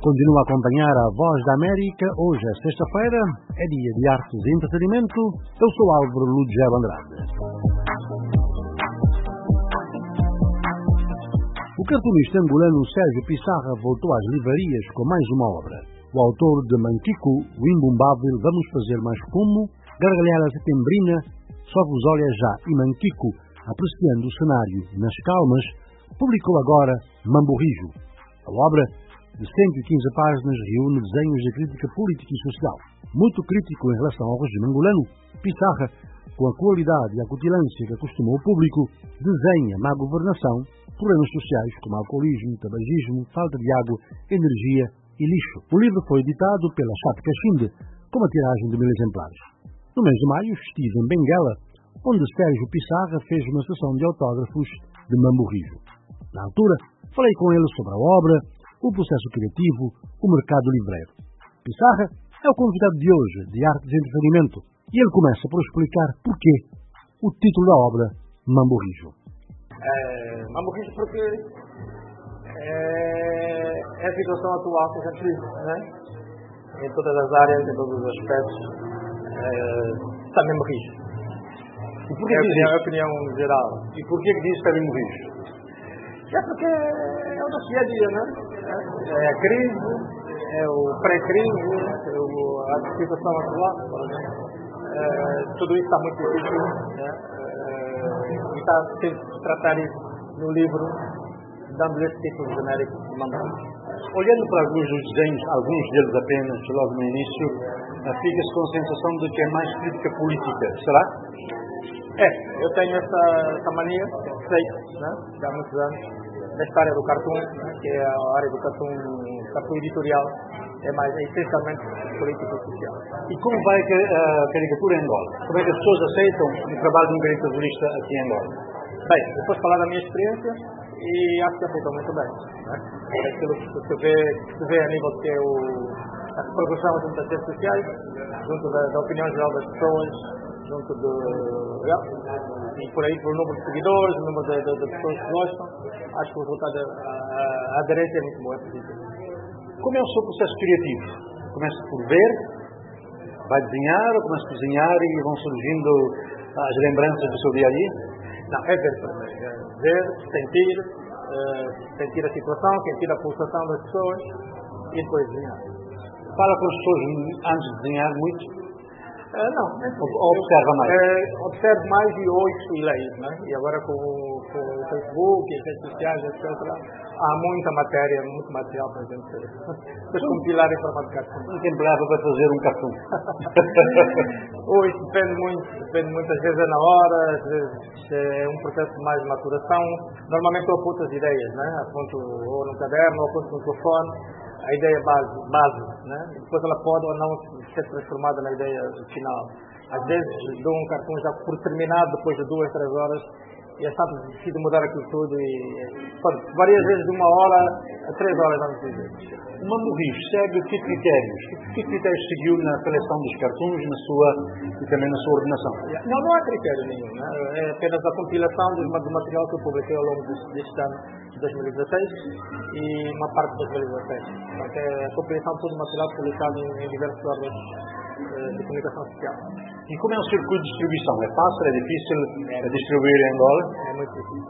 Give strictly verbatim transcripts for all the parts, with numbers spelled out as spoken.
Continua a acompanhar a Voz da América. Hoje é sexta-feira, é dia de artes e entretenimento. Eu sou Álvaro Ludgero Andrade. O cartunista angolano Sérgio Pissarra voltou às livrarias com mais uma obra. O autor de Manquico, o Imbumbável, Vamos Fazer Mais Fumo, Gargalhada Setembrina, Só Vos Olha Já e Manquico, apreciando o cenário nas calmas, publicou agora Mamborrijo. A obra, de cento e quinze páginas, reúne desenhos de crítica política e social. Muito crítico em relação ao regime angolano, Pissarra, com a qualidade e a acutilância que acostumou o público, desenha má governação, problemas sociais como alcoolismo, tabagismo, falta de água, energia e lixo. O livro foi editado pela Chat Cachinde, com uma tiragem de mil exemplares. No mês de maio, estive em Benguela, onde Sérgio Pissarra fez uma sessão de autógrafos de Mamborrijo. Na altura, falei com ele sobre a obra, o processo criativo, o mercado livreiro. Pissarra é o convidado de hoje, de Artes e Entretenimento, e ele começa por explicar porquê o título da obra, Mamborrijo. É, Mamborrijo porque é, é a situação atual que a gente vive, né? Em todas as áreas, em todos os aspectos, é, está mesmo rijo. E por que é a diz opinião, isso? a opinião geral. E por que diz que está mesmo rijo? É porque é o nosso dia a dia, né? É a crise, é o pré-crise, é o, a situação atual, é, tudo isso está muito difícil, né? É, e está a tratar isso no livro, dando-lhe esse título genérico de Mamborrijo. Olhando para alguns dos desenhos, alguns deles apenas, logo no início, fica-se com a sensação de que é mais crítica política, será? É, eu tenho essa, essa mania, sei, né? Já há muitos anos, nesta área do cartoon, né? Que é a área do cartoon, cartoon editorial, é mais é essencialmente político e social. E como vai a caricatura em Angola? Como é que as pessoas aceitam o trabalho de um caricaturista aqui em Angola? Bem, eu posso falar da minha experiência e acho que aceitam muito bem. Né? É aquilo que se vê, que se vê a nível que é o, a repercussão junto das redes sociais, junto da, da opinião geral das pessoas, junto do, e por aí pelo número de seguidores, o número de, de, de pessoas que gostam. Acho que o resultado, a, a aderência é muito boa. Como é o seu processo criativo? Começa por ver, vai desenhar, ou começa a desenhar e vão surgindo as lembranças do seu dia a dia? Não, é ver primeiro. É ver, sentir, uh, sentir a situação, sentir a pulsação das pessoas e depois desenhar. Fala com as pessoas antes de desenhar muito? Uh, não, é ou observa mais? Uh, observo mais e ouço e leio, né? E agora com, com o Facebook e as redes sociais, etcétera, há muita matéria, muito material para a gente depois compilar em forma de cartoon. Um tempo leva para fazer um cartoon. Ou isso depende muito, depende muitas vezes é na hora, às vezes é um processo de mais maturação. Normalmente eu aponto as ideias, né? Aponto ou no caderno, ou aponto no telefone. A ideia base, base, né? Depois ela pode ou não ser transformada na ideia final. Às vezes dou um cartão já por terminado depois de duas, três horas e é sábado decido mudar aquilo tudo e pode, várias vezes de uma hora a três horas vamos dizer. O Mamborrijo segue que critérios? Que critérios seguiu na seleção dos cartões na sua, e também na sua ordenação? Não, não há critério nenhum, né? É apenas a compilação do, do material que eu publiquei ao longo deste, deste ano de dois mil e dezasseis e uma parte de dois mil e dezassete. Portanto, é a compilação de todo o material publicado em, em diversos órgãos eh, de comunicação social. E como é o circuito de distribuição? É fácil, é difícil é distribuir em Angola? É muito difícil.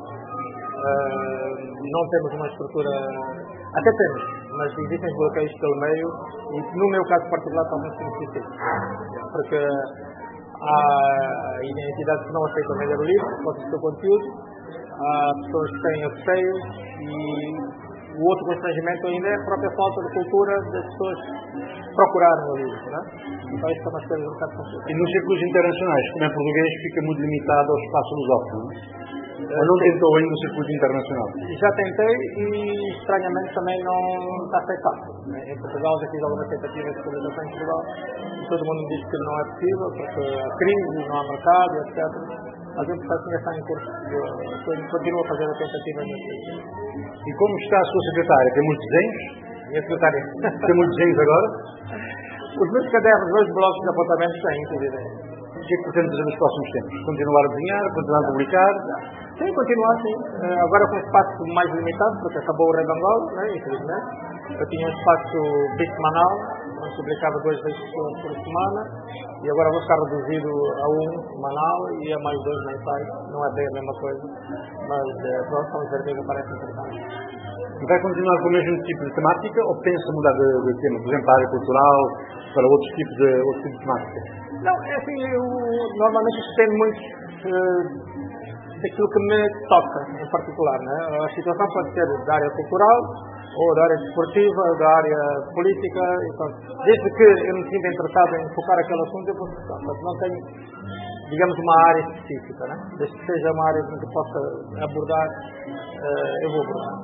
Uh, não temos uma estrutura, até temos, mas existem bloqueios pelo meio e no meu caso particular está muito difícil. Porque há entidades que não aceitam vender o livro, pode ser o conteúdo, há pessoas que têm receio e o outro constrangimento ainda é a própria falta de cultura das pessoas procurarem o livro, né? Então isso são umas coisas um bocado complicadas. E nos círculos internacionais, como é português, fica muito limitado ao espaço lusófono, não é? Ou não tentou ainda o circuito internacional? Já tentei e estranhamente também não está a ser fácil. Em Portugal já fiz algumas tentativas de publicação em Portugal e todo mundo diz que não é possível porque a crise, não há mercado, etcétera. Mas o processo ainda está em curso. Eu continuo a fazer a tentativa nesse sentido. E como está a sua secretária? Tem muitos desenhos? Minha secretária. Tem muitos desenhos agora? Os meus cadernos, os meus blocos de apontamentos têm, inclusive. o que é que pretende fazer nos próximos tempos? Continuar a desenhar, continuar a publicar? Sim, continuar, sim. Agora com um espaço mais limitado, porque acabou o Redangola, né, infelizmente. Eu tinha um espaço bisemanal, onde publicava duas vezes por semana, e agora vou estar reduzido a um semanal e a mais dois mensais. Não é bem a mesma coisa, mas pronto, vamos ver o que parece interessante. E vai continuar com o mesmo tipo de temática ou pensa mudar de, de tema, por exemplo, para a área cultural, para outros tipos de, outros tipos de temática? Não, é assim, eu normalmente depende muito uh, daquilo que me toca em particular, né? A situação pode ser da área cultural, ou da área desportiva, da área política, então, desde que eu me sinta interessado em focar aquele assunto, eu posso focar, mas não tenho, digamos, uma área específica, né? Desde que seja uma área que possa abordar, uh, eu vou abordar.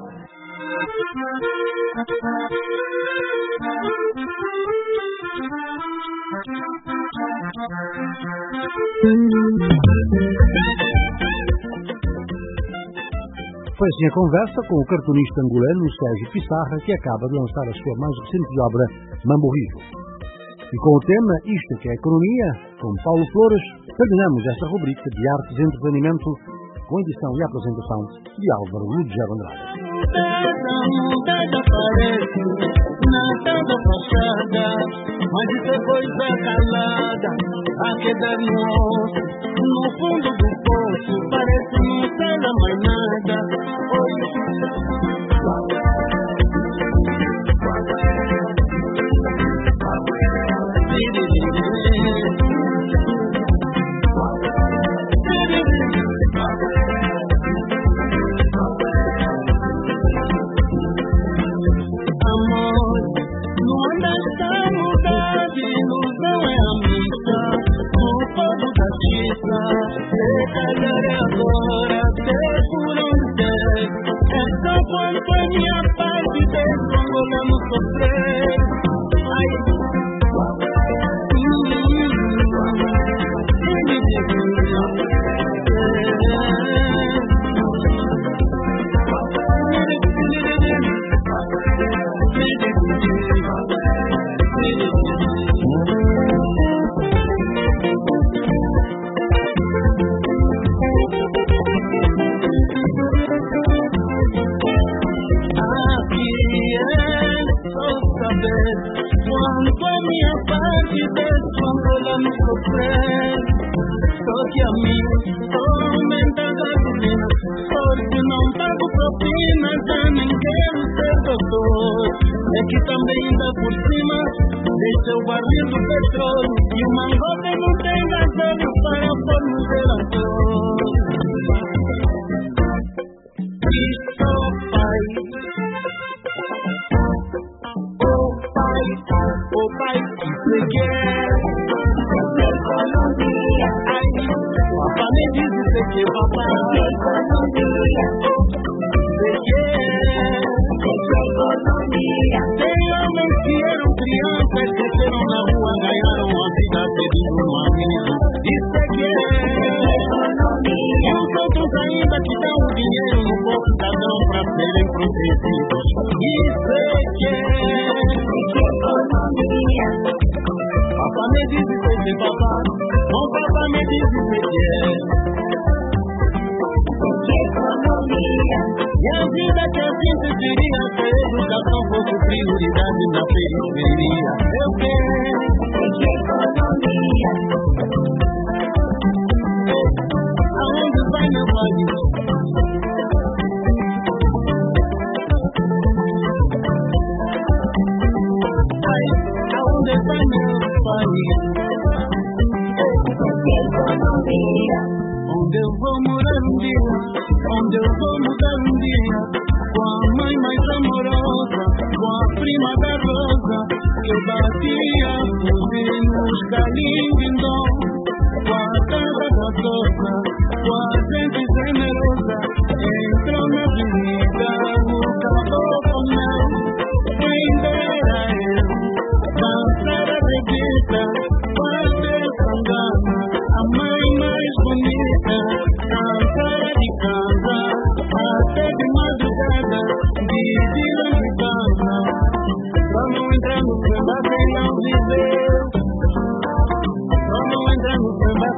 Foi assim a conversa com o cartunista angolano Sérgio Pissarra, que acaba de lançar a sua mais recente obra, Mambo Rijo. E com o tema Isto que é Economia, com Paulo Flores, terminamos esta rubrica de artes e entretenimento, com edição e apresentação de Álvaro Lugero Andrade. Mudada parece, nada da fachada, mas isso é coisa calada, a quedar no osso, no fundo do poço, parece não ser mais nada. Onde eu vou morar um dia, onde eu vou mudar um dia, com a mãe mais amorosa, com a prima da rosa, que eu batia fugir nos calindindom, com a terra da sopa, com a gente generosa, entrou na avenida, o caboclo meu, ainda era eu, dançar a revista, fazer sangama, a mãe mais bonita, cantar de casa, até de madrugada, de dia de casa. Só não entrar no samba quem não viveu, só não entrar no samba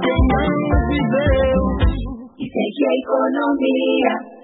economia.